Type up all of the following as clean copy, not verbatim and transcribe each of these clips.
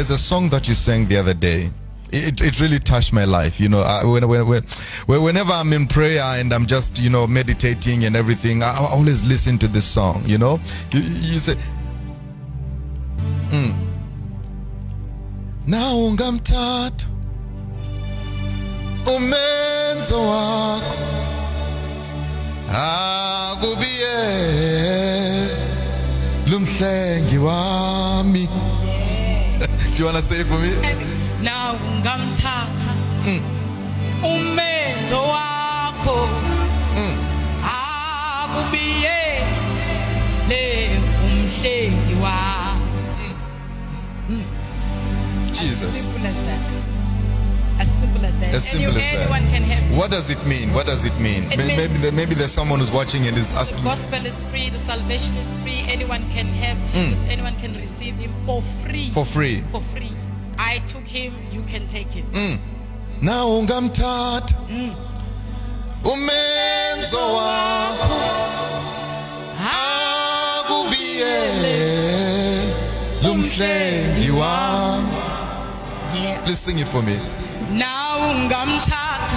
there's a song that you sang the other day. It really touched my life. You know, whenever I'm in prayer and I'm just, you know, meditating and everything, I always listen to this song, you know. You say, Na ungamthatha umenzo wakho akubiye lumhlengi wami. Do you want to say it for me? Na ungamthatha umenzo wakho akubiye le umhlengi wami. Jesus. As simple as that. As simple as that. As simple as anyone that. can have. What does it mean? What does it mean? Maybe there's someone who's watching and is asking. The gospel is free. The salvation is free. Anyone can have Jesus. Anyone can receive him for free. For free. For free. I took him. You can take him. Na ungamthatha umenzo wakho akubiye lumhlengi wami. Please sing it for me. Na ungamthatha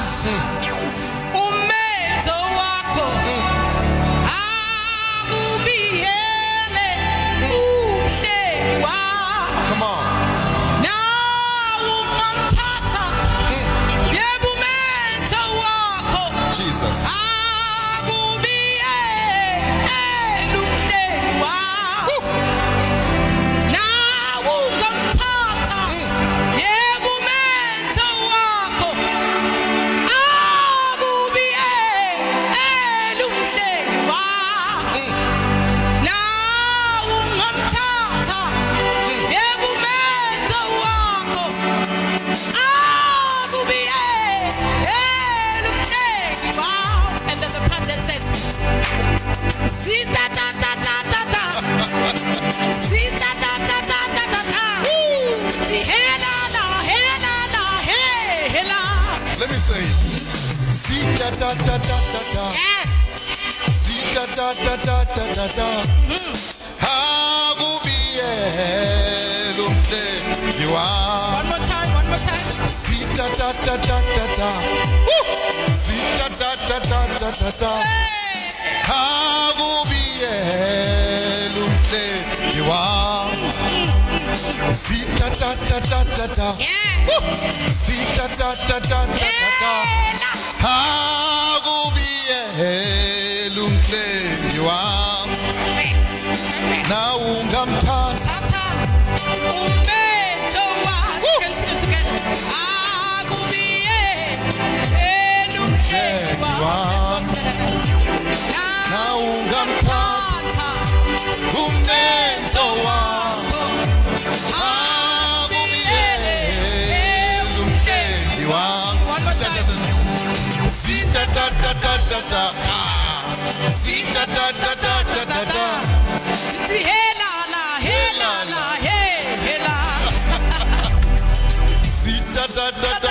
umenzo wakho akubiyele umhlengi wami. Come on. Na ungamthatha yebo umenzo wakho Jesus. akubiyele umhlengi wami. Na ungamthatha yebo umenzo wakho akubiyele umhlengi wami. Na ungamthatha yebo umenzo wakho akubiyele umhlengi wami. And there's a part that says Sita ta ta ta ta ta. Sita ta ta ta ta ta ta. Si hela la hela la hela. Let me say it. Sita ta ta ta ta ta. Yes. Sita ta ta ta ta ta ta. Akubiye lumhlengi wami. One more time, one more time. Sita ta ta ta ta ta. Sita ta ta ta ta ta ta. Akubiye lumhlengi wami. Sita ta ta ta ta ta. Sita ta ta ta ta ta. Akubiye lumhlengi wami. Na ungamthatha Umenzo wakho. Can sing it together. Akubiyele umhlengi wami. na ungamthatha umenzo wakho akubiyele umhlengi wami. One more time. Sita ta ta ta ta ta. Sita ta ta ta ta ta ta. Si hela la hela la hela. Sita ta ta ta